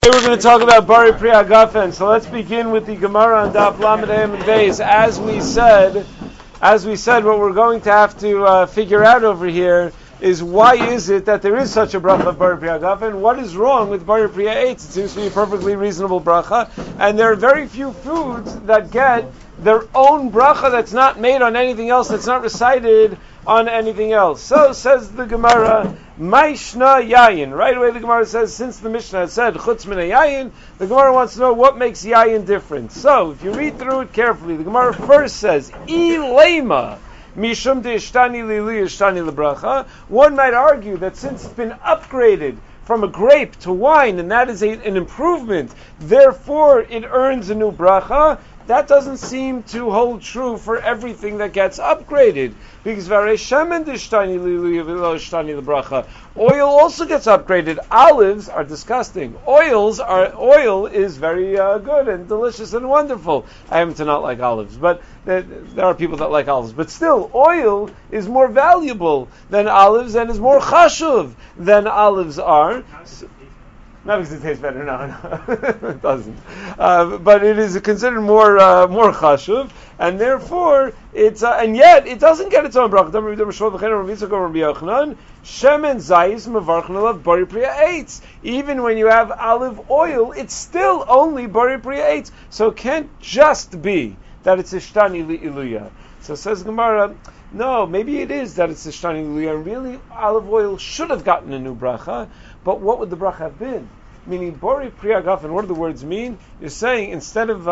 Today we're going to talk about Bari Pri Hagafen. So let's begin with the Gemara on Daf Lamed Hem and Beis. As we said, what we're going to have to figure out over here is why is it that there is such a bracha of Bari Pri Hagafen? What is wrong with Bari Pri Eitz? It seems to be a perfectly reasonable bracha, and there are very few foods that get their own bracha that's not made on anything else, that's not recited on anything else. So says the Gemara, Maishna Yayin. Right away the Gemara says, since the Mishnah has said Chutz Min Yayin, the Gemara wants to know what makes Yayin different. So if you read through it carefully, the Gemara first says, Ilema Mishum de Ishtani Lili Ishtani Lebracha. One might argue that since it's been upgraded from a grape to wine, and that is an improvement, therefore it earns a new bracha. That doesn't seem to hold true for everything that gets upgraded, because oil also gets upgraded. Olives are disgusting. Oil is very good and delicious and wonderful. I happen to not like olives, but there are people that like olives. But still, oil is more valuable than olives and is more chashuv than olives are. Not because it tastes better, no, it doesn't. But it is considered more chashuv, and therefore it's and yet it doesn't get its own bracha. Shemen zayis mevarchen alav bari pri eitz. Even when you have olive oil, it's still only bari pri eitz. So it can't just be that it's ishtani li'iluya. So says Gemara, no, maybe it is that it's ishtani li'iluya. And really, olive oil should have gotten a new bracha. But what would the bracha have been? Meaning, Bari Pri Hagafen, what do the words mean? You're saying, instead of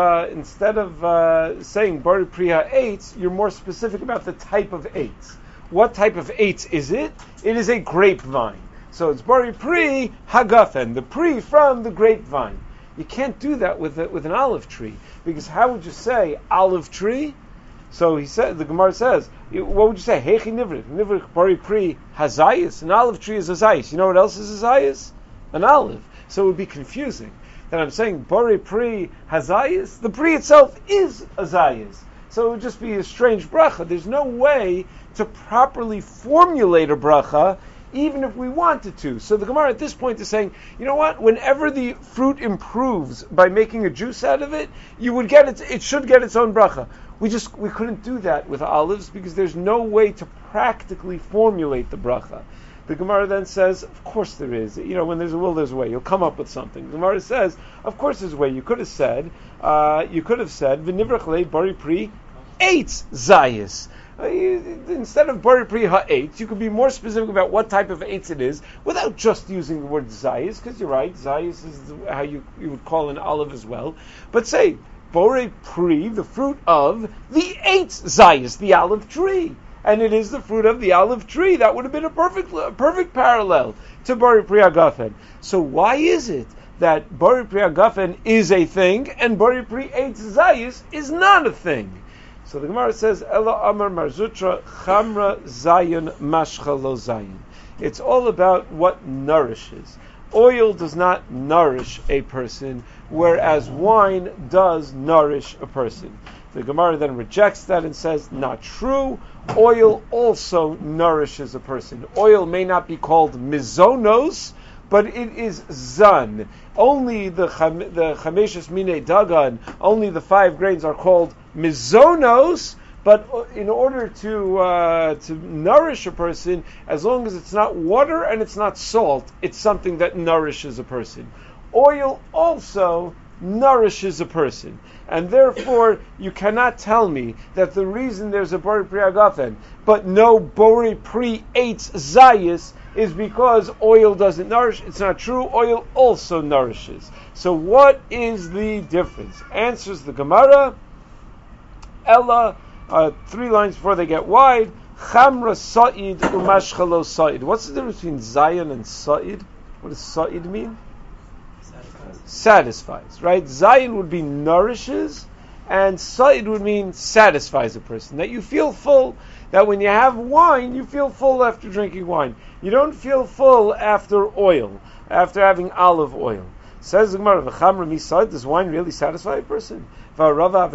saying Bari Pri Eitz, you're more specific about the type of eitz. What type of eitz is it? It is a grapevine. So it's Bari Pri Hagafen, the pri from the grapevine. You can't do that with an olive tree, because how would you say olive tree? So the Gemara says, what would you say? Hechi nivrich. Nivrich bari pri hazayis. An olive tree is hazayis. You know what else is hazayis? An olive. So it would be confusing that I'm saying bari pri hazayis. The pri itself is hazayis. So it would just be a strange bracha. There's no way to properly formulate a bracha, even if we wanted to. So the Gemara at this point is saying, you know what? Whenever the fruit improves by making a juice out of it, it should get its own bracha. We couldn't do that with olives because there's no way to practically formulate the bracha. The Gemara then says, of course there is. You know, when there's a will, there's a way. You'll come up with something. The Gemara says, of course there's a way. You could have said, V'nivrach le bari pri eitz zayis. Instead of bari pri ha'etz, you could be more specific about what type of eitz it is without just using the word zayis, because you're right, zayis is how you would call an olive as well. But say, bari pri, the fruit of the eitz zayis, the olive tree. And it is the fruit of the olive tree. That would have been a perfect parallel to Bari Pri Hagafen. So why is it that Bari Pri Hagafen is a thing and Bari Pri Eitz Zayis is not a thing? So the Gemara says, Ela Amar Marzutra Chamra Zayin Mashcha Lo Zayin. It's all about what nourishes. Oil does not nourish a person, whereas wine does nourish a person. The Gemara then rejects that and says, not true. Oil also nourishes a person. Oil may not be called mizonos, but it is zan. Only the chameshes mine dagan, only the 5 grains are called mizonos, but in order to nourish a person, as long as it's not water and it's not salt, it's something that nourishes a person. Oil also nourishes a person. And therefore, you cannot tell me that the reason there's a Bari Pri Hagafen, but no Bari Pri Eitz Zayis, is because oil doesn't nourish. It's not true. Oil also nourishes. So what is the difference? Answers the Gemara, Ella, 3 lines before they get wide, Chamra Sa'id Umashcha Lo Sa'id. What's the difference between Zayin and Sa'id? What does Sa'id mean? Satisfies, right? Zayin would be nourishes, and Sa'id would mean satisfies a person. That you feel full, that when you have wine, you feel full after drinking wine. You don't feel full after oil, after having olive oil. Says the Gemara, V'chamra mi Sa'id, does wine really satisfy a person? Rava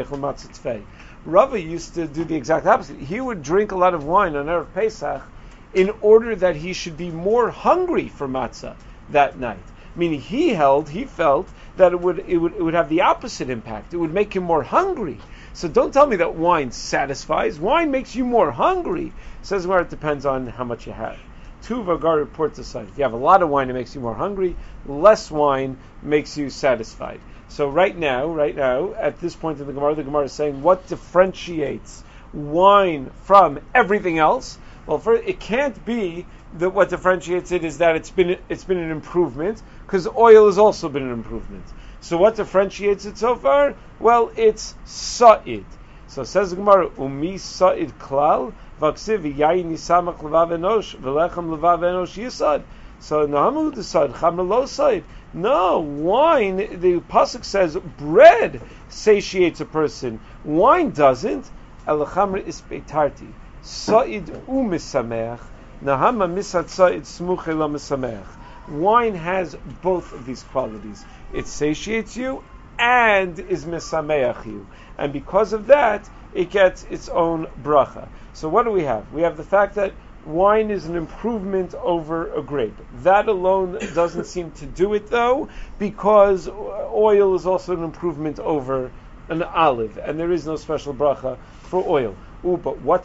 used to do the exact opposite. He would drink a lot of wine on Erev Pesach, in order that he should be more hungry for matzah that night. Meaning he felt that it would have the opposite impact. It would make him more hungry. So don't tell me that wine satisfies. Wine makes you more hungry. Says where it depends on how much you have. Tuva Gar reports aside. If you have a lot of wine, it makes you more hungry. Less wine makes you satisfied. So right now, at this point in the Gemara is saying what differentiates wine from everything else. Well, first, it can't be that what differentiates it is that it's been an improvement, because oil has also been an improvement. So what differentiates it so far? Well, it's sa'id. So says the Gemara, umi sa'id klal v'aksiv yayin nisamach levav enosh v'lechem levav enosh yisad. So nahamu desad chamra lo sa'id. No, wine. The pasuk says bread satiates a person. Wine doesn't. Elachamra ispeitarti. Sa'id u'misameach. Nahama misad sa'id smuche lo misameach. Wine has both of these qualities. It satiates you and is misameach you. And because of that, it gets its own bracha. So what do we have? We have the fact that wine is an improvement over a grape. That alone doesn't seem to do it, though, because oil is also an improvement over an olive, and there is no special bracha for oil. But what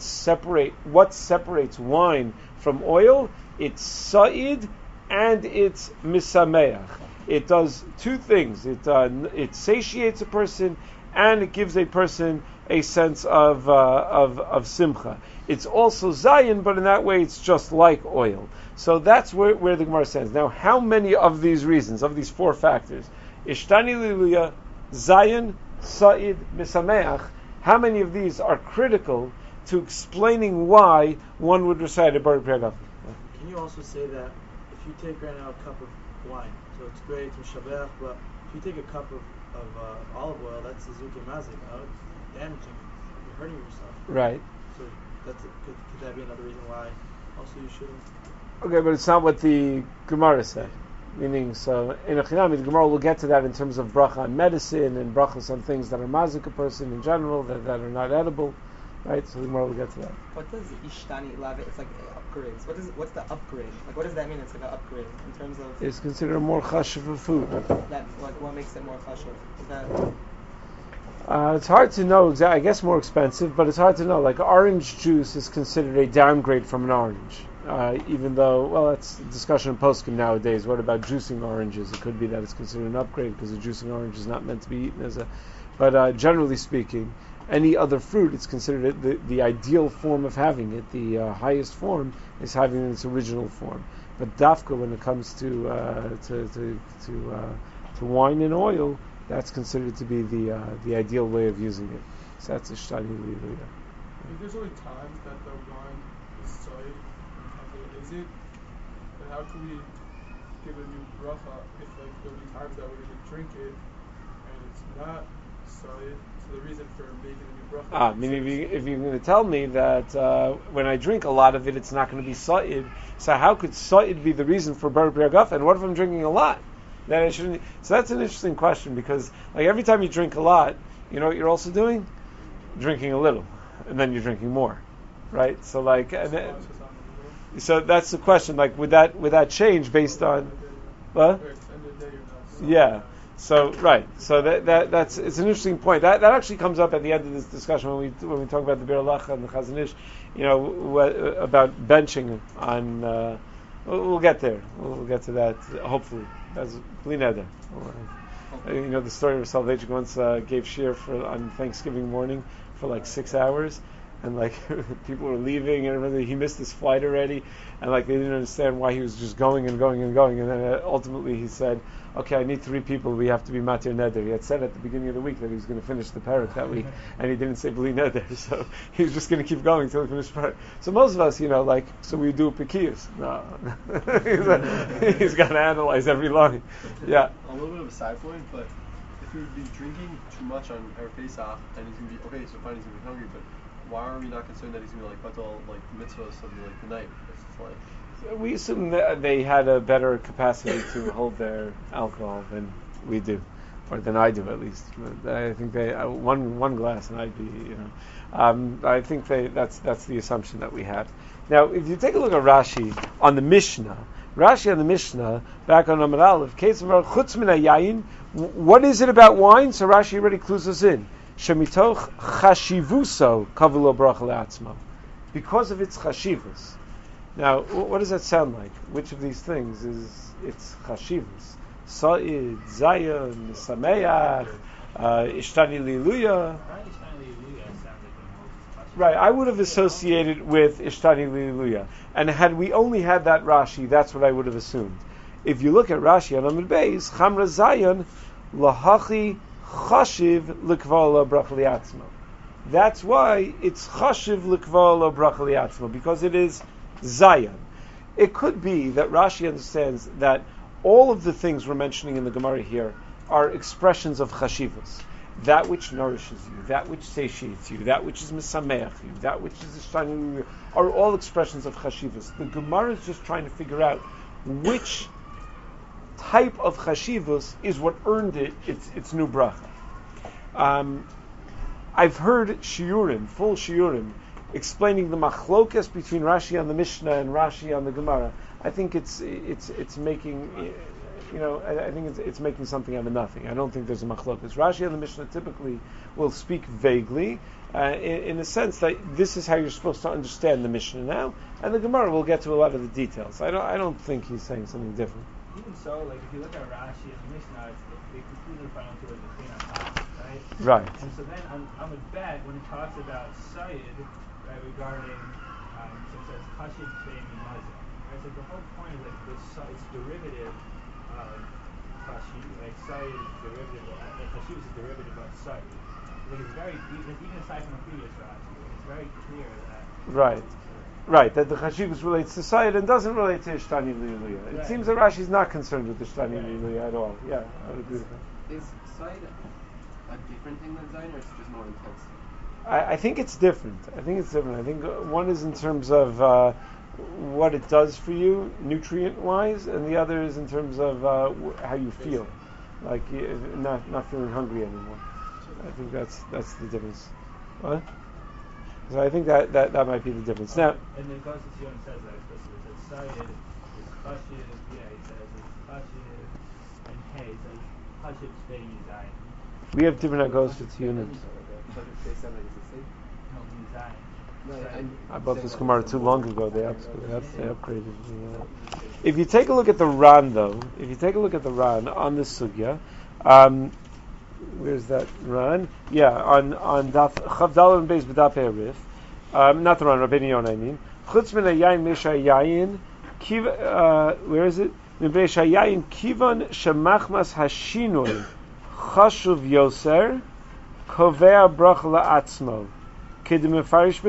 separates wine from oil? It's sa'id and it's misameach. It does two things. It satiates a person and it gives a person a sense of simcha. It's also zayin, but in that way it's just like oil. So that's where the Gemara stands. Now, how many of these reasons, of these four factors, ishtani liluya, zayin, sa'id, misameach, how many of these are critical to explaining why one would recite a Bari Pri Haggafen? Can you also say that if you take right now a cup of wine, so it's great, it's Shabbat, but if you take a cup of olive oil, that's Suzuki Mazik, it's damaging, you're hurting yourself. Right. So could that be another reason why also you shouldn't? Okay, but it's not what the Gemara said. Meaning, so in a Chinami, the Gemara will get to that in terms of bracha on medicine and brachas on things that are mazik a person in general, that are not edible. Right, so the Gemara will get to that. What does ishtani lave? It's like upgrades. What's the upgrade? Like, what does that mean? It's like an upgrade in terms of. It's considered more chashuv of food. That what makes it more chashuv? Is that? It's hard to know exactly. I guess more expensive, but it's hard to know. Like orange juice is considered a downgrade from an orange, even though that's a discussion in poskim nowadays. What about juicing oranges? It could be that it's considered an upgrade because a juicing orange is not meant to be eaten as a. But generally speaking, any other fruit, it's considered the ideal form of having it. The highest form is having it in its original form. But dafka, when it comes to wine and oil, that's considered to be the ideal way of using it. So that's a shtani liluya. There's only times that the wine is soy. Is it? But how can we give a new bracha if there'll be times that we're going to drink it and it's not soy? So the reason for making a new bracha. I mean, if you're going to tell me that when I drink a lot of it, it's not going to be sa'id, so how could sa'id be the reason for Bari Pri Haggafen? What if I'm drinking a lot? Then I shouldn't. So that's an interesting question, because like every time you drink a lot, you know what you're also doing? Drinking a little, and then you're drinking more, right? So like, so that's the question. Like, would that change based on what? Yeah. So right. So that's it's an interesting point. That actually comes up at the end of this discussion when we talk about the Bir Halacha and the Chazon Ish, about benching on. We'll get there. We'll get to that hopefully. That's Bli Neder. The story of Soloveitchik once gave shir on Thanksgiving morning for like 6 hours, and like people were leaving, and everybody, he missed his flight already, and like they didn't understand why he was just going and going and going, and then ultimately he said, "Okay, I need 3 people. We have to be Matir Neder." He had said at the beginning of the week that he was going to finish the parak that week, and he didn't say Bli Neder, so he was just going to keep going until he finished the parak. So most of us, so we do Pekiyos. No, he's got to analyze every line. Yeah. A little bit of a side point, but if he would be drinking too much on Erev Pesach, and he's going to be okay, so fine, he's going to be hungry, but why are we not concerned that he's going to batal mitzvahs of the night? It's just like. We assume that they had a better capacity to hold their alcohol than we do, or than I do at least. But I think they one glass and I'd be, I think that's the assumption that we have. Now, if you take a look at Rashi on the Mishnah, back on Amar Aleph, Chutz min hayayin, what is it about wine? So Rashi already clues us in. Shemitoch chashivuso kavulo bracha le'atzmo. Because of its chashivus. Now, what does that sound like? Which of these things is its chashivus? Sa'id, Zayin, Sameach, Ishtani Liluya. Right, I would have associated with Ishtani Liluya. And had we only had that Rashi, that's what I would have assumed. If you look at Rashi on Amud Beis, Chamra Zayin, Lahachi Chashiv Likvala Bracha Liatzmo. That's why it's Chashiv Likvala Bracha Liatzmo, because it is Zayin. It could be that Rashi understands that all of the things we're mentioning in the Gemara here are expressions of chashivas. That which nourishes you, that which satiates you, that which is misameach you, that which is ishtani, are all expressions of chashivas. The Gemara is just trying to figure out which type of chashivas is what earned it its new bracha. I've heard shiurim, full shiurim, explaining the machlokas between Rashi on the Mishnah and Rashi on the Gemara. I think it's making, I think it's making something out of nothing. I don't think there's a machlokas. Rashi on the Mishnah typically will speak vaguely, in the sense that this is how you're supposed to understand the Mishnah now, and the Gemara will get to a lot of the details. I don't think he's saying something different. Even so, like if you look at Rashi and the Mishnah, they completely fall into the clean on top, right? Right. And so then on the back, when it talks about Sayyid, right, regarding, so it says Kashid Bein Mazah. Right, so the whole point is that it's derivative of Kashid, like Sayyid is derivative, like Kashid is a derivative of Sayyid. Like it's very, even aside from the previous Rashi, it's very clear that. Right, that the Chashivus relates to Sayyid and doesn't relate to Ishtani Liluya. It seems that Rashi is not concerned with Ishtani Liluya at all. Yeah, I would agree with that. Is Sayyid a different thing than Zayin, or it's just more intense? I think it's different. I think one is in terms of what it does for you, nutrient-wise, and the other is in terms of how you feel, like not feeling hungry anymore. I think that's the difference. What? So I think that might be the difference. Now, and then Constitution says that explicitly. It says Sayyid is Chashiv, he says it's Chashiv, and Hey says Chashiv Bein Zayin. we have different Constitutions. I bought this Gemara too long ago. They upgraded. If you take a look at the Ran, though, on the Sugya, where's that Ran? Yeah, on Daf Chavdal and Beis B'Daf Erif. Not the Ran, Rabbeinu Yonah, I mean. Chutz min hayayin mesha yayin, where is it? Mesha yayin kivan shemachmas hashinoi chashuv yoser kovea brach la'atzmo. What does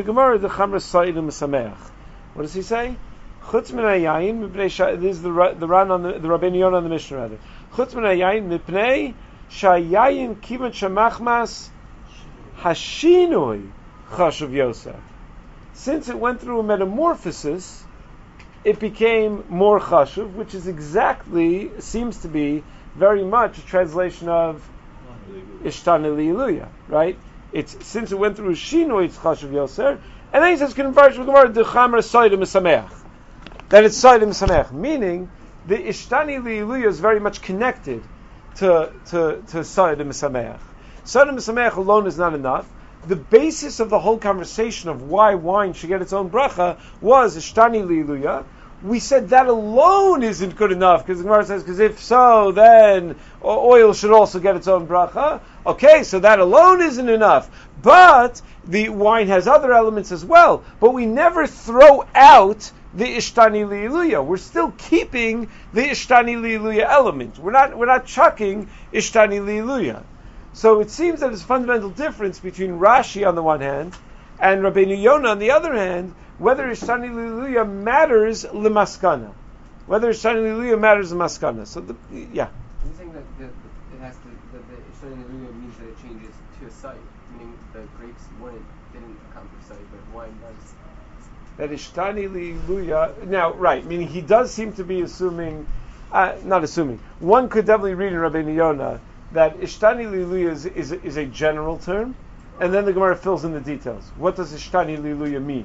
he say? Chutz min hayayin, this is the Ran on the Rabbeinu Yonah on the Mishnah rather. Chutz min hayayin mipnei shayayin kivan shemachmas hashinoi chashuv yoser. Since it went through a metamorphosis, it became more chashuv, which is seems to be very much a translation of Ishtani Liluya, right? Since it went through Shino, it's Chashuv Yoser, and then he says, "Converge with Gemara the Chamer Soidim Sameach." That it's Soidim Sameach, meaning the Ishtani Liluya is very much connected to Soidim Sameach. Soidim Sameach alone is not enough. The basis of the whole conversation of why wine should get its own bracha was Ishtani Liluya. We said that alone isn't good enough, because the Gemara says, because if so, then oil should also get its own bracha. Okay, so that alone isn't enough. But the wine has other elements as well. But we never throw out the Ishtani Liluya. We're still keeping the Ishtani Liluya element. We're not chucking Ishtani Liluya. So it seems that there's a fundamental difference between Rashi on the one hand and Rabbeinu Yonah on the other hand, whether Ishtani Liluya matters l'maskana. Whether Ishtani Liluya matters l'maskana. So, yeah. You're saying that the Ishtani Liluya means that it changes to a site, meaning the grapes didn't accomplish site, but wine does. That Ishtani Liluya, now, right, meaning he does seem to be assuming, not assuming, one could definitely read in Rabbeinu Yonah that Ishtani Liluya is a general term, and then the Gemara fills in the details. What does Ishtani Liluya mean?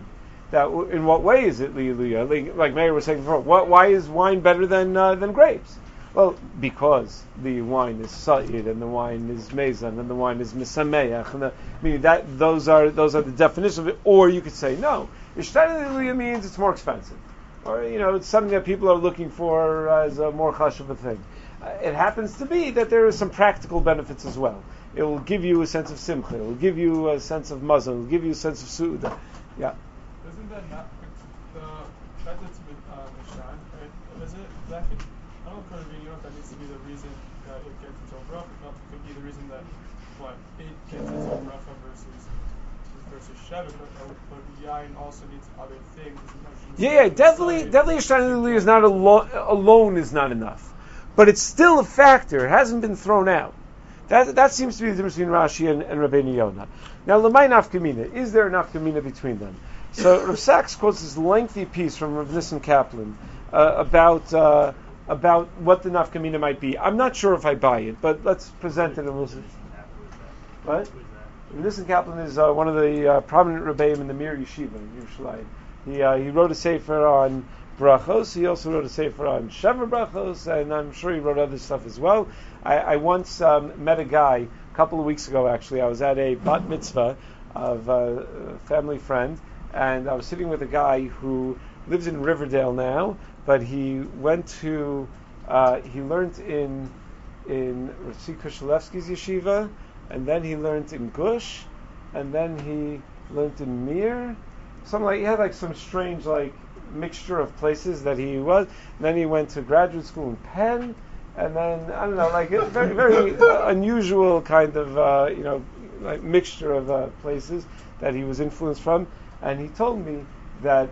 in what way is it li'iluyah? Like Meir was saying before, why is wine better than grapes? Well, because the wine is sa'id and the wine is mezan and the wine is misameach, meaning that those are the definitions of it. Or you could say no, ishtana li'iluyah means it's more expensive, or it's something that people are looking for as a more chashuv a thing. It happens to be that there are some practical benefits as well. It will give you a sense of simcha. It will give you a sense of mazon. It will give you a sense of su'uda. Yeah. Isn't that not the fact that it's Mishan, right? Is it that could, I don't know if that needs to be the reason that it gets its own bracha. It could be the reason that it gets its own bracha versus Shevet, but Yain also needs other things. Yeah, definitely Yishtana is not alone is not enough. But it's still a factor. It hasn't been thrown out. That seems to be the difference between Rashi and Rabbeinu Yonah. Now, Lamai Nafkamina. Is there a Nafkamina between them? So Rav Sachs quotes this lengthy piece from Rav Nissen Kaplan about what the Nafkamina might be. I'm not sure if I buy it, but let's present it and we'll see. What? Rav Nissen Kaplan is one of the prominent Rebbeim in the Mir Yeshiva in Yerushalayim. He wrote a sefer on brachos. He also wrote a sefer on Shever brachos, and I'm sure he wrote other stuff as well. I once met a guy a couple of weeks ago. Actually, I was at a bat mitzvah of a family friend, and I was sitting with a guy who lives in Riverdale now, but he went to he learned in Rashi Kushelevsky's yeshiva, and then he learned in Gush, and then he learned in Mir. He had some strange mixture of places that he was. And then he went to graduate school in Penn, and then I don't know, a very very unusual kind of mixture of places that he was influenced from. And he told me that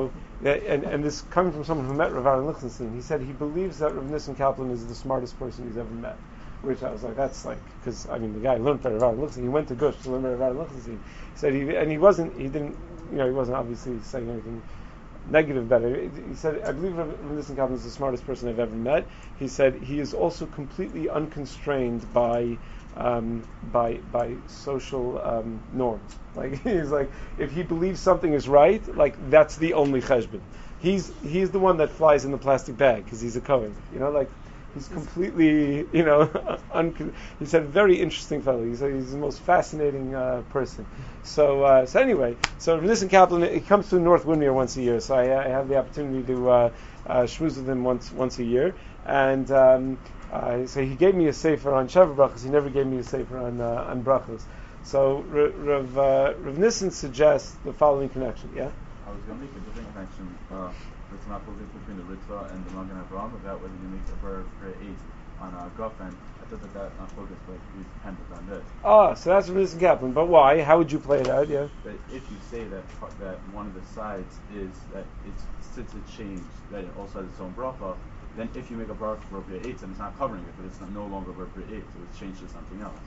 and this coming from someone who met Rav Aaron Lichtenstein, he said he believes that Rav Nissen Kaplan is the smartest person he's ever met. Which I was like, that's because the guy learned by Rav Aaron Lichtenstein. He went to Gush to learn by Rav Aaron Lichtenstein. He said he wasn't obviously saying anything negative about it. He said, I believe Rav Nissen Kaplan is the smartest person I've ever met. He said he is also completely unconstrained by social norms. He's if he believes something is right, that's the only cheshbon. He's the one that flies in the plastic bag because he's a Kohen. He's completely, he said, very interesting fellow. He's the most fascinating person. So anyway, so Rav Nissen Kaplan, he comes to North Windermere once a year, so I have the opportunity to schmooze with him once a year. And so he gave me a sefer on Shever brachos. He never gave me a sefer on brachos. So Rav Nissen suggests the following connection. Yeah. I was going to make a different connection. It's not focused between the Ritva and the Magen Avraham about whether you make a bar for 8 on a Gofen. I thought that's not focused, but we dependent on this. So that's Rav Nissen Kaplan. But why? How would you play it out? Yeah. But if you say that one of the sides is that since it changed, that it also has its own bracha, then if you make a bar for Bria 8, then it's not covering it, but it's no longer Bria 8, so it's changed to something else.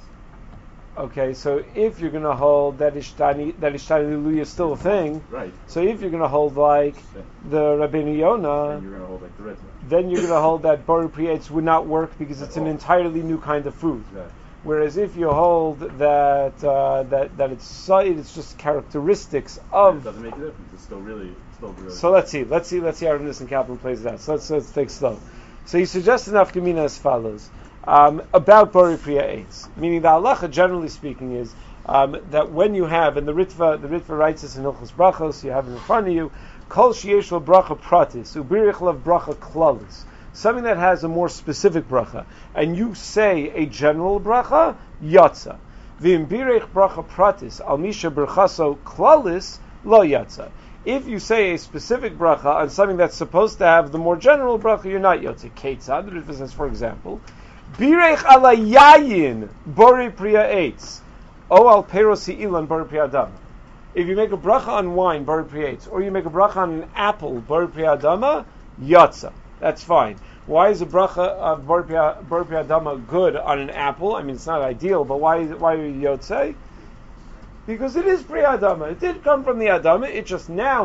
Okay, so if you're going to hold that Ishtani Liluya is still a thing, right? So if you're going to hold the Rabbeinu Yonah, then you're going to hold the Ritva. Then you're going to hold that Bori Priyates would not work because it's an entirely new kind of food. Exactly. Whereas if you hold that it's side, it's just characteristics of. It doesn't make a difference. It's still really. So let's see how Rav Nissen Kaplan plays that. So let's take slow. So he suggests an Nafkamina as follows. About Bori Priya 8, meaning the halacha, generally speaking, is that when you have, and the Ritva writes this in Hilchos Brachos, you have it in front of you, Kol Sheyesh Lo Bracha Pratis, Ubirich Lav Bracha Klalis, something that has a more specific bracha, and you say a general bracha, Yatza. V'imbirich Bracha Pratis, Al Misha Berchaso Klalis, Lo Yatza. If you say a specific bracha on something that's supposed to have the more general bracha, you're not Yotze. Ketzad, the Ritva says, for example, Birech ala yayin bori priya eitz, o al perosi ilan bori priya adama. If you make a bracha on wine, bori priya eitz, or you make a bracha on an apple, bori priya adama, yatsa. That's fine. Why is a bracha of bori priya adama good on an apple? I mean, it's not ideal, but why are you yotze? Because it is priya adama. It did come from the adama. It just now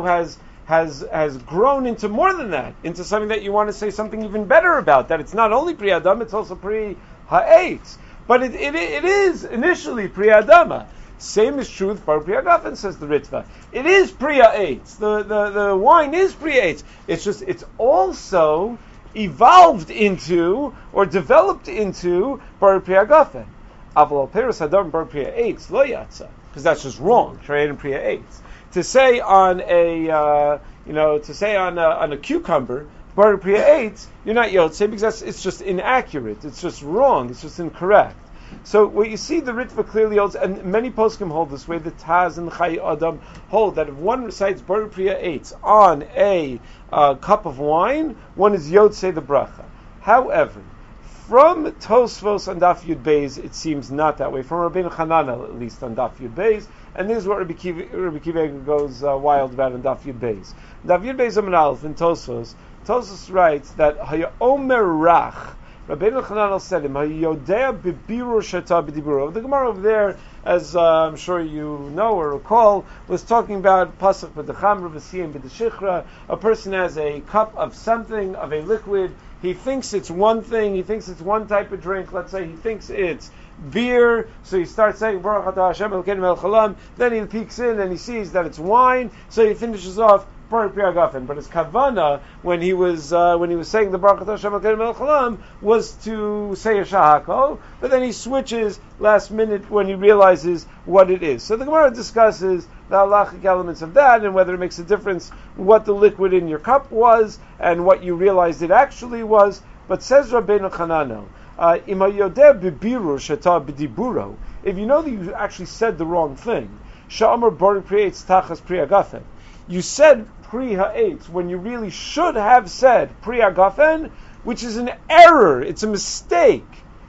has grown into more than that, into something that you want to say something even better about. That it's not only Pri Adama, it's also Pri Ha'etz. But it is initially Pri Adama. Same is true with Bar Priya Gafen, says the Ritva. It is Priya Eitz. The wine is Priya Eitz. It's just, it's also evolved into, or developed into, Bar Priya Gafen. Aval Peros Hadar Bar Priya Eitz, Lo Yatsa. Because that's just wrong, Trade and Priya Eitz. To say on a, on a cucumber, Bar Priya Eitz, you're not Yotze, because it's just inaccurate. It's just wrong. It's just incorrect. So what you see, the Ritva clearly holds, and many poskim hold this way, the Taz and the Chai Adam hold that if one recites Bar Priya Eitz on a cup of wine, one is Yotze the bracha. However, from Tosfos on Daf Yud Beis, it seems not that way. From Rabbeinu Hananel, at least, on Daf Yud Beis, and this is what Rabbi Kiva goes wild about on Daf Yud Beis. Daf Yud Beis Amud Aleph in Tosfos writes that Hayomer Rach, Rabbeinu Hananel said him, Hayodea Bibiru Shata B'Diburu. The Gemara over there, as I'm sure you know or recall, was talking about Pasach B'Dechamra V'Siyim B'Deshichra. A person has a cup of something, of a liquid. He thinks it's one thing. He thinks it's one type of drink. Let's say he thinks it's beer. So he starts saying Baruch Atah Hashem Elokeinu Melech Haolam. Then he peeks in and he sees that it's wine. So he finishes off Bar Priya Gafen. But his kavana when he was saying the Baruch Atah Hashem Elokeinu Melech Haolam was to say a shahako. But then he switches last minute when he realizes what it is. So the Gemara discusses the halachic elements of that and whether it makes a difference what the liquid in your cup was and what you realized it actually was. But says Rabbeinu Hananel, if you know that you actually said the wrong thing, you said Pri Ha'etz when you really should have said Pri Ha'gafen, which is an error, it's a mistake.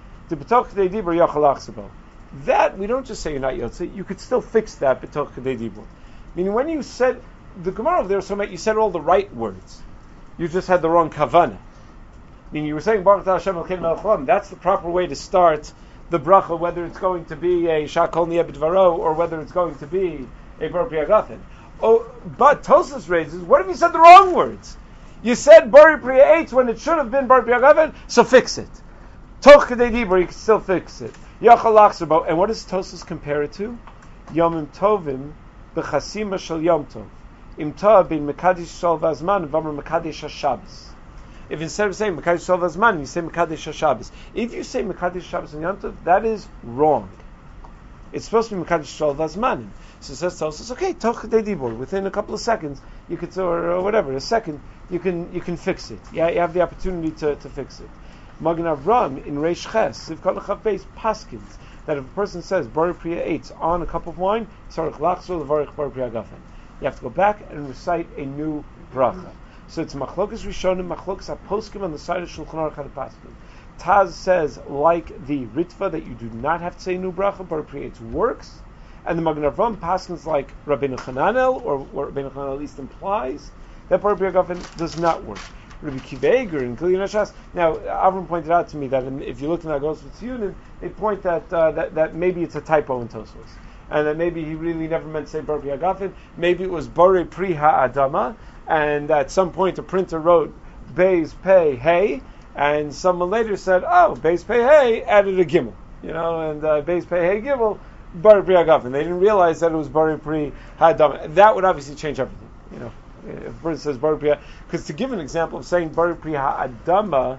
That, we don't just say you're not Yotze, you could still fix that b'toch kadei dibur. Meaning when you said, the Gemara over there was talking about you said all the right words. You just had the wrong kavana. Meaning you were saying Baruch Atah Hashem Elokeinu Melech Haolam. That's the proper way to start the bracha, whether it's going to be a Shakol Niyeh B'Dvaro or whether it's going to be a Bar Priya Gafen. Oh, but Tosfos raises, what if you said the wrong words? You said Bar Priya Eitz when it should have been Bar Priya Gafen, so fix it. Toch kadei dibur, you can still fix it. And what does Tosfos compare it to? Yomim Tovim b'chasima shel Yom Tov. Im Tov bin Mekadesh Shol Vazman v'amar Mekadesh HaShabbos. If instead of saying Mekadesh Shol Vazman, you say Mekadesh HaShabbos. If you say Mekadesh HaShabbos and Yom Tov, that is wrong. It's supposed to be Mekadesh Shol Vazman. So it says Tosfos, okay, Toch kadei dibur. Within a couple of seconds, you could, or whatever, a second, you can fix it. Yeah, you have the opportunity to fix it. Magen Avram in Reish Ches, Sivkot Lechav Beis Paskins, that if a person says Bar Priya Eitz on a cup of wine, Tzarich Lachzor Levarich Bar Priya Gafen. You have to go back and recite a new bracha. So it's Machlokas Rishonim, Machlokas HaPoskim on the side of Shulchan Aruch HaPaskim. Taz says, like the Ritva, that you do not have to say a new bracha, Bar Priya Eitz works, and the Magen Avram Paskins like Rabbeinu Hananel, or what Rabbeinu Hananel at least implies, that Bar Priya Gafen does not work. Rabbi Kiva Eiger and Gilyon Hashas. Now, Avram pointed out to me that if you look in Agos V'Tziyunim, they point that maybe it's a typo in Tosfos, and that maybe he really never meant to say Bar Priya Gafen. Maybe it was Borei Pri Ha'adama, and at some point a printer wrote Beis Pei Hey, and someone later said, oh, Beis Pei Hey added a Gimel, and Beis Pei Hey Gimel, Bar Priya Gafen. They didn't realize that it was Borei Pri Ha'adama. That would obviously change everything, If a person says Bar Priya, because to give an example of saying Bar Priya Adama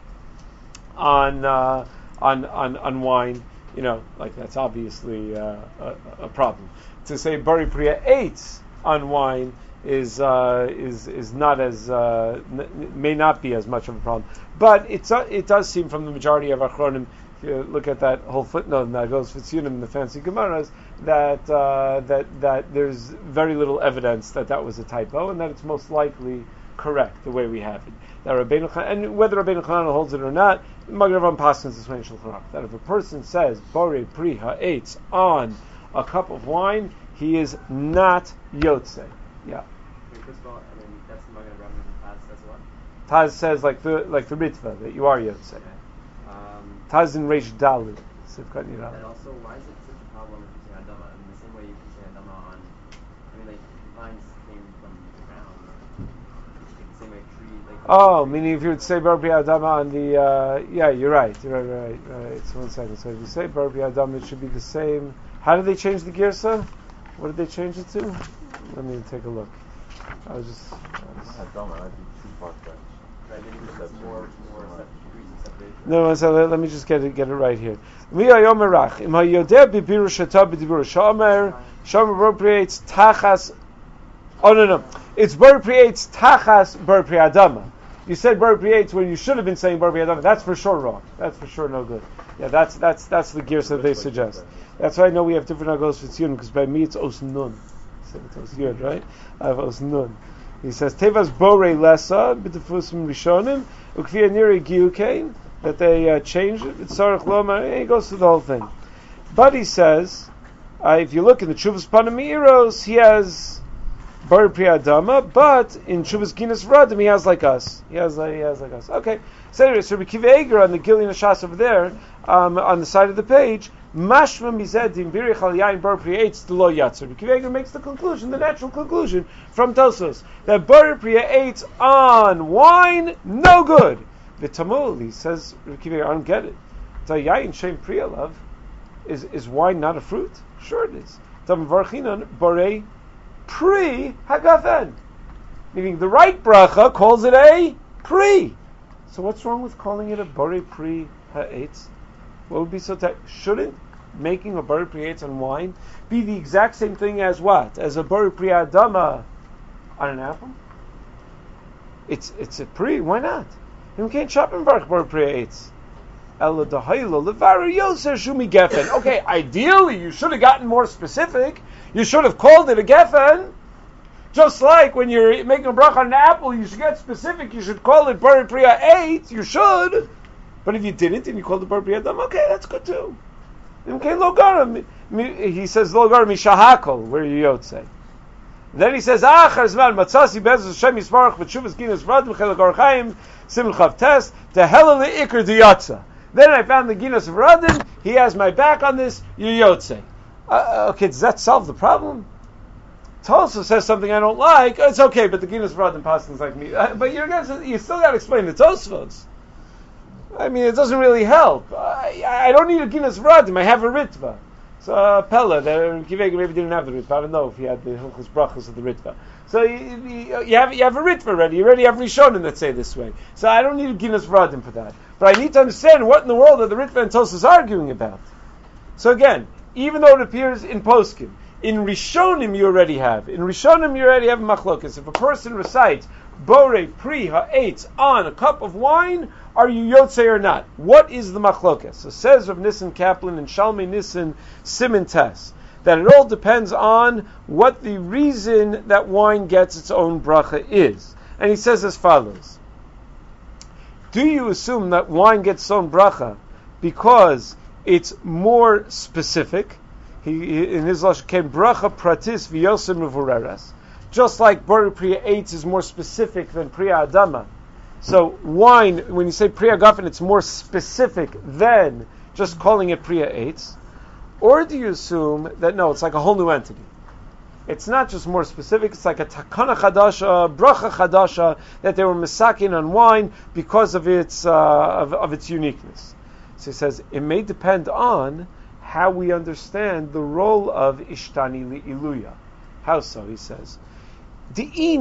on wine, like that's obviously a problem. To say Bar Priya Eitz on wine is not as may not be as much of a problem, but it does seem from the majority of Achronim. If you look at that whole footnote that goes for Tziyunim in the fancy Gemaras, that there's very little evidence that was a typo, and that it's most likely correct the way we have it. That and whether Rabbeinu Hananel holds it or not, Magen Avram Paskins this way in Shulchan Aruch, that if a person says Borei Pri Ha'etz on a cup of wine, he is not Yotze. Yeah. First of all, that's the Magen Avram and Taz says what? Taz says like the Ritva that you are Yotze. Taz in Reish Dalit. And also, why is it such a problem if you say Adama? In the same way you can say Adama on, vines came from the ground. The same way trees. Meaning if you would say Bar Priya Adama on the, you're right. It's 1 second. So if you say Bar Priya Adama, it should be the same. How did they change the girsa? What did they change it to? Let me take a look. I was just Hadama, I think 2 part bench. Right, maybe there's more degrees of separation. no. So let me just get it right here. Appropriates tachas. Oh no. It's bar creates tachas bar priadama. You said bar creates when you should have been saying bar priadama. That's for sure wrong. That's for sure no good. Yeah, that's the gears that they suggest. That's why I know we have different agos for tziyun, because by me it's os nun. So it's os yud, right? I have os nun. He says tevas borei lesa b'tefusim rishonim ukvia niri giukein, that they changed it. It's sarach loma. He goes through the whole thing, but he says if you look in the Chuvas Panamiros, he has bar priadama, but in Chuvas Ginas Radim he has like us. He has like us. Okay. So anyway, Rabbi Kiva Eger on the Gilyon Shas over there, on the side of the page, Mashma Mizedim Birich Al Yain Bar Pri'etz D'Lo Yatzer. Rabbi Kiva Eger makes the conclusion, the natural conclusion from Tosos, that Bar Pri'etz on wine, no good. V'tamul, he says, Rabbi Kiva Eger, I don't get it. So Yain Shem Priyalav, is wine not a fruit? Sure it is. Tam Varchinan Borei Pri Hagafen. Meaning the right bracha calls it a pri. So what's wrong with calling it a bari pri ha'etz? What would be so shouldn't making a bari pri ha'etz on wine be the exact same thing as what? As a bari pri adama on an apple? It's a pri, why not? You can't chop in bari pri ha'etz. Okay, ideally you should have gotten more specific. You should have called it a gefen. Just like when you're making a bracha on an apple, you should get specific. You should call it Bari Priya 8. You should. But if you didn't and you called it Bari Priya Dam, okay, that's good too. Okay, Logara. He says Logara Mishahakol, where you Yotze. Then he says, Achar Zman Matzasi Bez Hashem Yismarach V'Tshuvas Ginas Radim Chelak Archaim Simon Chav Tes Tehela Le'ikr Diyatza. Then I found the Ginas of Radim. He has my back on this. You Yotze. Okay, does that solve the problem? Tosos says something I don't like. It's okay, but the Ginas Radim Paskin's like me. But you still got to explain the Tosfos. I mean, it doesn't really help. I don't need a Ginas Radim. I have a Ritva. So Pella, the Kivega maybe didn't have the Ritva. I don't know if he had the Hilchos Brachos of the Ritva. So you have a Ritva already. You already have Rishonim that say this way. So I don't need a Ginas Radim for that. But I need to understand what in the world are the Ritva and Tosfos arguing about. So again, even though it appears in Poskim, in Rishonim you already have. In Rishonim you already have Machlokas. If a person recites Borei Pri Ha'etz on a cup of wine, are you Yotzei or not? What is the Machlokas? So says Rav Nissen Kaplan and Shalmei Nissen Siman Tes, that it all depends on what the reason that wine gets its own bracha is. And he says as follows. Do you assume that wine gets its own bracha because it's more specific? He in his lashon came bracha pratis v'yosem mevureres. Just like Bari Priya 8 is more specific than Priya Adama. So wine, when you say Priya Gafen, it's more specific than just calling it Priya 8. Or do you assume that no, it's like a whole new entity? It's not just more specific, it's like a takana chadasha, bracha chadasha, that they were misakin on wine because of its uniqueness. So he says, it may depend on how we understand the role of Ishtani Li'iluya. How so? He says, if you're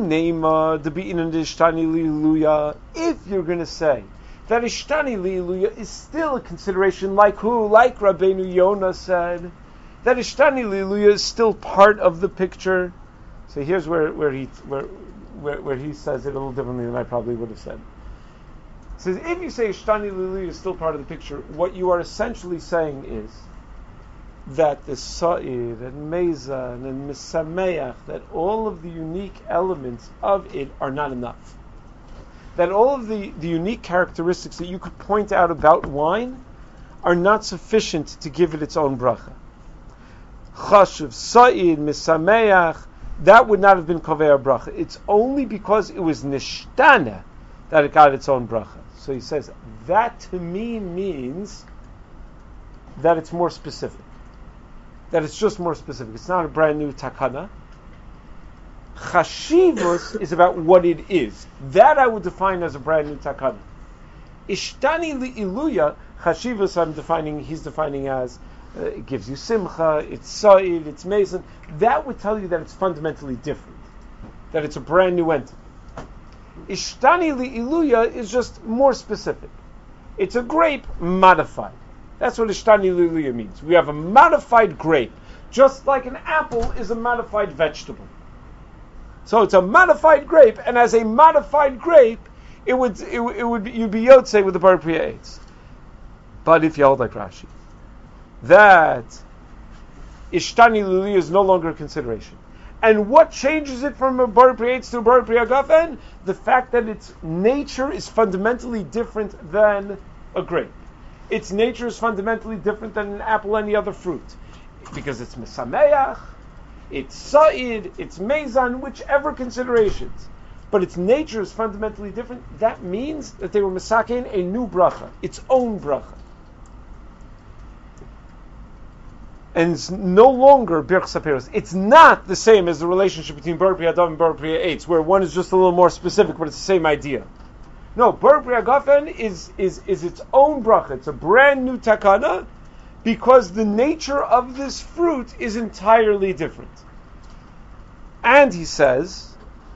going to say that Ishtani Li'iluya is still a consideration, like who? Like Rabbeinu Yonah said, that Ishtani Li'iluya is still part of the picture. So here's where he says it a little differently than I probably would have said. He says, if you say Ishtani Li'iluya is still part of the picture, what you are essentially saying is that the Sa'ir and Mezan and Misameach, that all of the unique elements of it are not enough. That all of the unique characteristics that you could point out about wine are not sufficient to give it its own bracha. Chashuv, Sa'ir, Misameach, that would not have been Kovei bracha. It's only because it was Nishtana that it got its own bracha. So he says, that to me means that it's more specific. That it's just more specific. It's not a brand new takana. Chashivus is about what it is. That I would define as a brand new takana. Ishtani li'iluya, chashivus he's defining as it gives you simcha, it's sa'id, it's mason. That would tell you that it's fundamentally different, that it's a brand new entity. Ishtani li'iluya is just more specific. It's a grape modified. That's what ishtani li'iluya means. We have a modified grape, just like an apple is a modified vegetable. So it's a modified grape, and as a modified grape, you'd be yotzei with the bar priya eitz. But if you hold like Rashi, that ishtani li'iluya is no longer a consideration. And what changes it from a bar priya eitz to a bar priya gafen? The fact that its nature is fundamentally different than a grape. Its nature is fundamentally different than an apple, any other fruit, because it's mesameach, it's sa'id, it's mezan, whichever considerations. But its nature is fundamentally different. That means that they were mesakein a new bracha, its own bracha. And it's no longer birch saperos. It's not the same as the relationship between bar priya adam and bar priya eitz, where one is just a little more specific, but it's the same idea. No, bar priya gafen is its own bracha. It's a brand new takana, because the nature of this fruit is entirely different. And he says,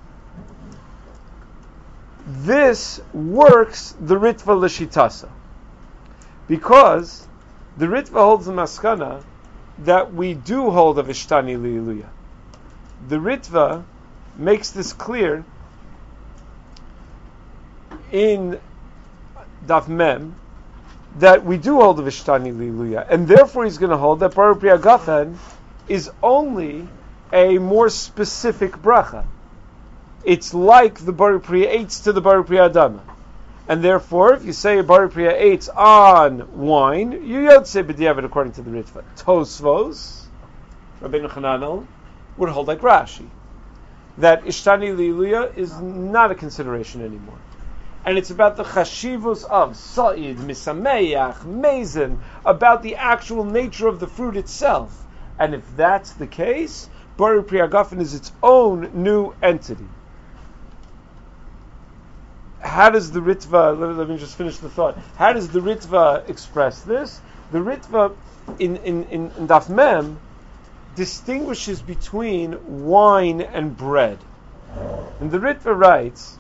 this works the Ritva l'shitasa, because the Ritva holds the maskana that we do hold of ishtani li'iluya. The Ritva makes this clear in Daf Mem, that we do hold of ishtani li'iluya, and therefore he's going to hold that bar priya gafen is only a more specific bracha. It's like the bar priya eitz to the bar priya adama, and therefore if you say a bar priya eitz on wine, you yotzei b'diavad according to the Ritva. Tosfos, Rabbeinu Chananel, would hold like Rashi, that ishtani li'iluya is not a consideration anymore. And it's about the chashivus of sa'id, misameach, mezin, about the actual nature of the fruit itself. And if that's the case, bar priya gafen is its own new entity. How does the Ritva, let me just finish the thought, how does the Ritva express this? The Ritva in Daf Mem distinguishes between wine and bread. And the Ritva writes,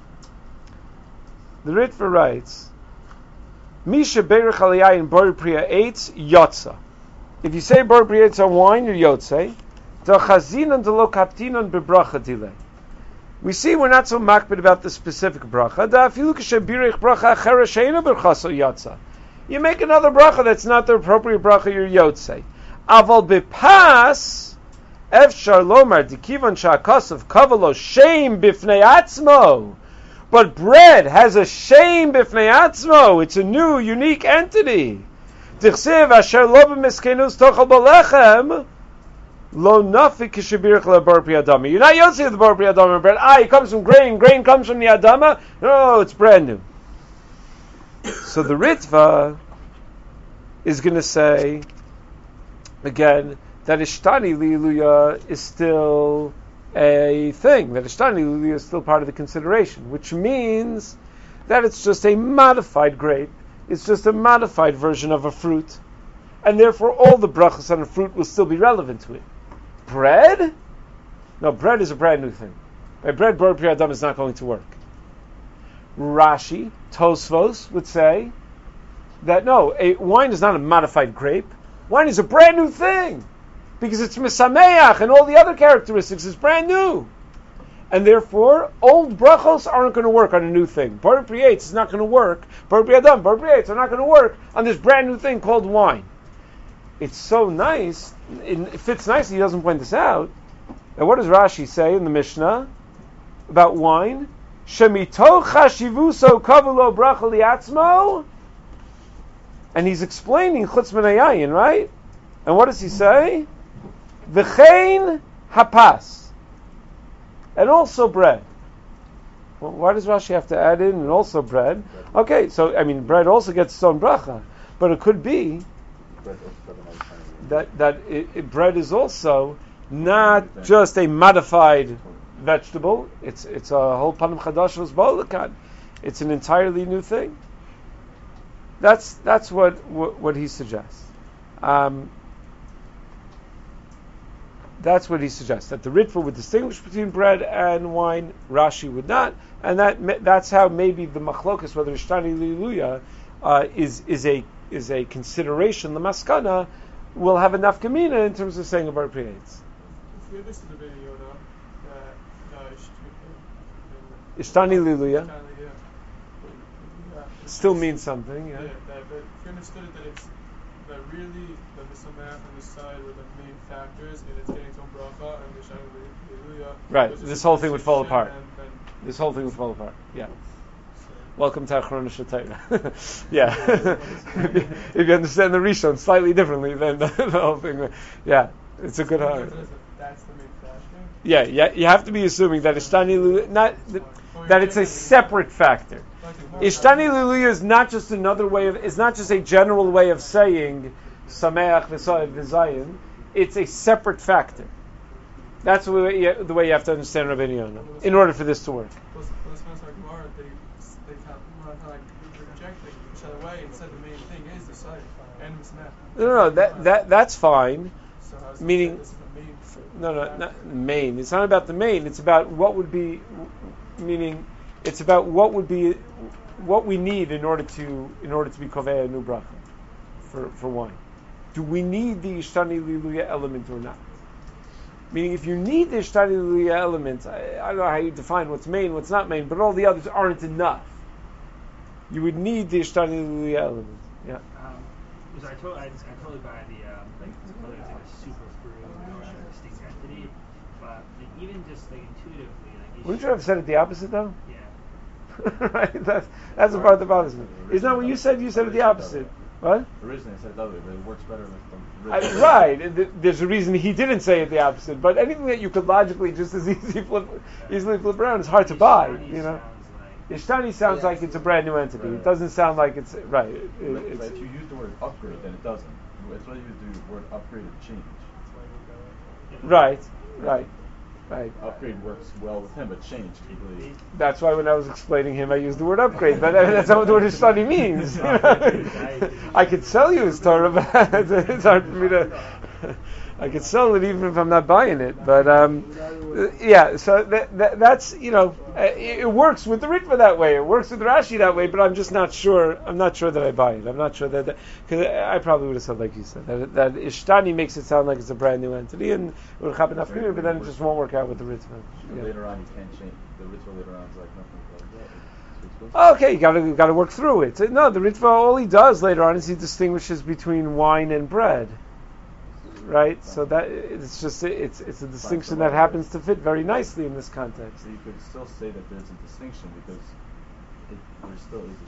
Misha berich aliyayin bar priya eitz yotza. If you say bar priya eitz on wine, you're yotzei. Chazinan delo kaptinan bebracha dilei. We see we're not so makbid about the specific bracha. Da afilu kashabirich bracha achera sheina berchaso yotza. You make another bracha that's not the appropriate bracha, you're yotzei. Aval bepas efshar lomar dikivan sha'akasav kavalo shame bifnei atzmo. But bread has a shame b'fnei atzmo. It's a new, unique entity. Tichsev asher lo b'miskenus tochal b'lechem lo nafik kishabirich le'bar pri adama. You're not yotzi of the bar pri adama bread. It comes from grain. Grain comes from the adama. No, it's brand new. So the Ritva is going to say again that ishtani li'iluya is still a thing, that ishtani li'iluya is still part of the consideration, which means that it's just a modified grape, it's just a modified version of a fruit, and therefore all the brachas on a fruit will still be relevant to it. Bread? No, bread is a brand new thing. By bread, bar priya adam is not going to work. Rashi, Tosfos, would say that no, wine is not a modified grape. Wine is a brand new thing, because it's misameach and all the other characteristics is brand new. And therefore, old brachos aren't going to work on a new thing. Bar priya eitz is not going to work. Bar priya adam, bar priya eitz are not going to work on this brand new thing called wine. It's so nice, it fits nicely, he doesn't point this out. And what does Rashi say in the Mishnah about wine? Shemito chashivuso kavulo bracha liatzmo. And he's explaining chutz min hayayin, right? And what does he say? V'chein hapas. And also bread. Well, why does Rashi have to add in and also bread? Okay, so, bread also gets its own bracha. But it could be that bread is also not just a modified vegetable. It's a whole panim chadashos ba'olakan. It's an entirely new thing. That's what he suggests. That's what he suggests, that the Ritva would distinguish between bread and wine, Rashi would not, and that's how maybe the machlokas, whether Ishtani Liluya is a consideration, the maskana, will have enough kamina in terms of saying about creates. If we understood the video, Ishtani Liluya yeah, still means something, yeah. But if you understood it, that really the Misamach and the side were the main factors in its getting to bracha and the Shani Liluya. Right, this whole thing would fall apart. This whole thing would fall apart, yeah. Welcome to Achrona Shatayra. Yeah. If you understand the Rishon slightly differently, then the whole thing, yeah, it's a good heart. That's the main factor? Yeah, you have to be assuming that Ishtani Liluya, that it's a separate factor. Ishtani Liluya is not just another way of, it's not just a general way of saying Sameach V'Zayin, it's a separate factor. That's the way you have to understand Rabbeinu Yonah in order for this to work. No, that's fine. Meaning, not main. It's not about the main. It's about what would be, meaning, it's about what would be, what we need in order to be kovei a new bracha for wine. Do we need the Ishtani Liluya element or not? Meaning, if you need the Ishtani Liluya element, I don't know how you define what's main, what's not main, but all the others aren't enough. You would need the Ishtani Liluya element. Yeah. So I totally buy the whether it's like a super fruit or a distinct entity, but like, even just like intuitively, like wouldn't you have said it the opposite though? Yeah. Right. That's the part that bothers me. Isn't that what you said? You said it the opposite. What? Originally I said it the other way, but it works better with the right. There's a reason he didn't say it the opposite. But anything that you could logically just as easily flip around is hard to buy. You know. Ishtani sounds like it's a brand new entity. Right. It doesn't sound like it's right. But if you use the word upgrade, then it doesn't. It's what you do the word upgrade or change. Right. Upgrade works well with him, but change completely. That's why when I was explaining him, I used the word upgrade. But that's not what the word Ishtani means. I could sell you his Torah, but it's hard for me to. I could sell it even if I'm not buying it, but yeah. So that's it works with the Ritva that way. It works with Rashi that way, but I'm just not sure. I'm not sure that I buy it. I'm not sure that because I probably would have said like you said that Ishtani makes it sound like it's a brand new entity, and it would happen after, but then it just won't work out with the Ritva. Yeah. Later on, you can't change the Ritva. Later on, is like nothing like that. Okay, you got to work through it. No, the Ritva, all he does later on is he distinguishes between wine and bread. Right, so that it's a distinction that happens to fit very nicely in this context. So you could still say that there's a distinction because there still is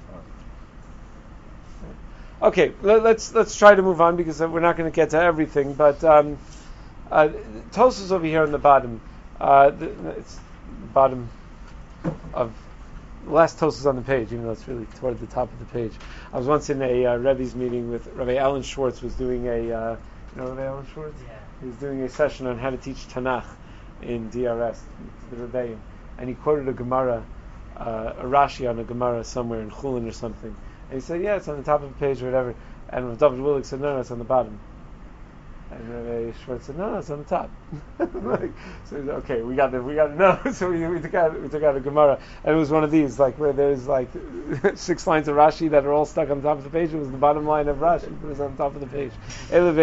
a. Okay, let's try to move on because we're not going to get to everything. But Tosfos over here on the bottom, it's the bottom of the last Tosfos on the page, even though it's really toward the top of the page. I was once in a Rebbe's meeting with Rabbi Alan Schwartz. Was doing a you know Rabbi Alan Schwartz? Yeah. He was doing a session on how to teach Tanakh in DRS, the Rebbeim, and he quoted a Gemara, a Rashi on a Gemara somewhere in Chulin or something. And he said, yeah, it's on the top of the page or whatever. And David Willig said, no, it's on the bottom. And Rabbi Schwartz said, no, it's on the top. So he said, okay, we got to know. So we took out a Gemara, and it was one of these, like where there's like 6 lines of Rashi that are all stuck on the top of the page. It was the bottom line of Rashi, but it was on the top of the page. So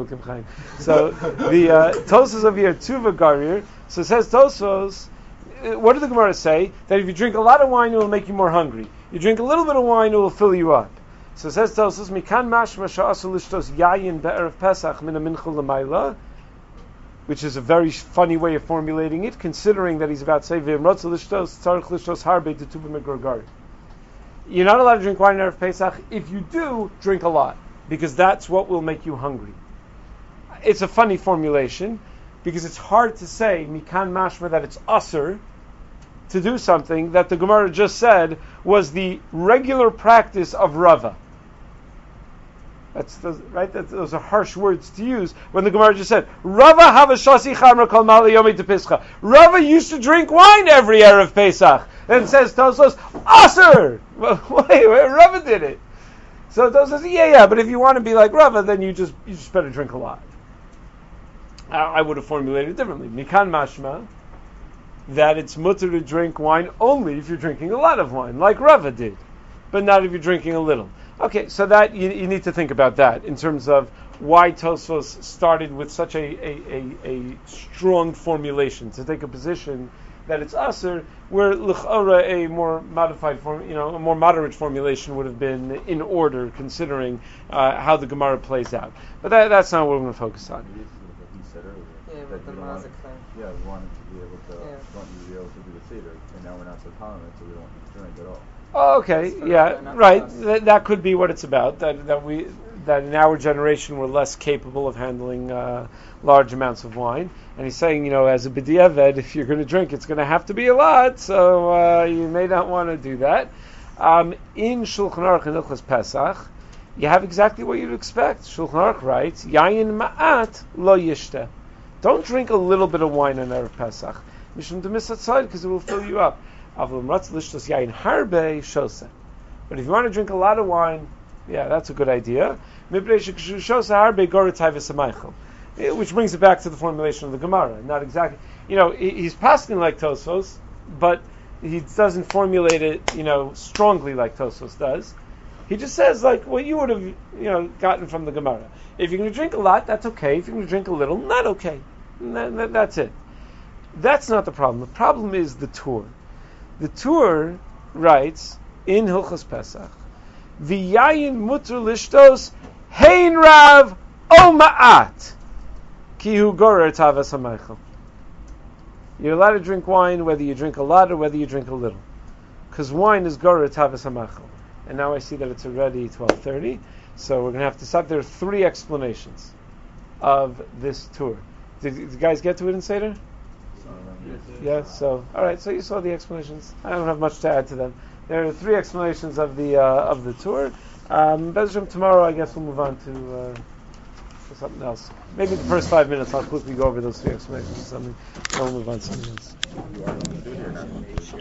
the Tosfos over here, Tuva Garir. So it says Tosfos. What did the Gemara say? That if you drink a lot of wine, it will make you more hungry. You drink a little bit of wine, it will fill you up. So it says Tosfos, Mikan mashma sha'asu lishtos yayin be'erev Pesach min mincha l'mayla, which is a very funny way of formulating it, considering that he's about to say V'im rotza lishtos tzarich lishtos harbe d'tuba megrogari. You're not allowed to drink wine in erev Pesach. If you do, drink a lot, because that's what will make you hungry. It's a funny formulation, because it's hard to say Mikan mashma that it's usur to do something that the Gemara just said was the regular practice of Rava. Those are harsh words to use when the Gemara just said Rava havashasi chamra kol mali yomi tepischa. Rava used to drink wine every erev Pesach. Then it says Tosfos Aser. Well, wait, Rava did it. So Tosfos says, yeah, but if you want to be like Rava, then you just better drink a lot. I would have formulated it differently. Mikan mashma, that it's mutter to drink wine only if you're drinking a lot of wine, like Rava did, but not if you're drinking a little. Okay, so that you need to think about that in terms of why Tosfos started with such a strong formulation to take a position that it's aser, where l'chora a more modified form, a more moderate formulation would have been in order, considering how the Gemara plays out. But that's not what we're going to focus on. What he said earlier. Yeah, that with the we don't want- mazik thing. Yeah, we wanted to be able to, Yeah. want you to be able to do the Seder, and now we're not so tolerant, so we don't want you to drink at all. Oh, okay, That's yeah, fair, not right. us. That could be what it's about. That in our generation we're less capable of handling large amounts of wine. And he's saying, as a b'diavad, if you're going to drink, it's going to have to be a lot. So you may not want to do that. In Shulchan Aruch and Hilchos Pesach, you have exactly what you'd expect. Shulchan Aruch writes, "Yayin ma'at lo yishta." Don't drink a little bit of wine on Erev Pesach, mishum demisatzad, because it will fill you up. But if you want to drink a lot of wine, yeah, that's a good idea. Which brings it back to the formulation of the Gemara. Not exactly, he's passing like Tosfos, but he doesn't formulate it, strongly like Tosfos does. He just says like what you would have, gotten from the Gemara. If you're going to drink a lot, that's okay. If you're going to drink a little, not okay. That's it. That's not the problem. The problem is the Tur. The Tur writes in Hilchos Pesach, "V'yayin muter lishtos hein rav o ma'at ki hu gorer tavas hamaychel." You're allowed to drink wine whether you drink a lot or whether you drink a little, because wine is gorer tavas hamaychel. And now I see that it's already 12:30, so we're going to have to stop. There are 3 explanations of this Tur. Did you guys get to it in Seder? Yeah, so all right. So you saw the explanations. I don't have much to add to them. There are 3 explanations of the Tur. Bezrim, tomorrow, I guess we'll move on to something else. Maybe the first 5 minutes I'll quickly go over those 3 explanations or something. Then we'll move on to something else.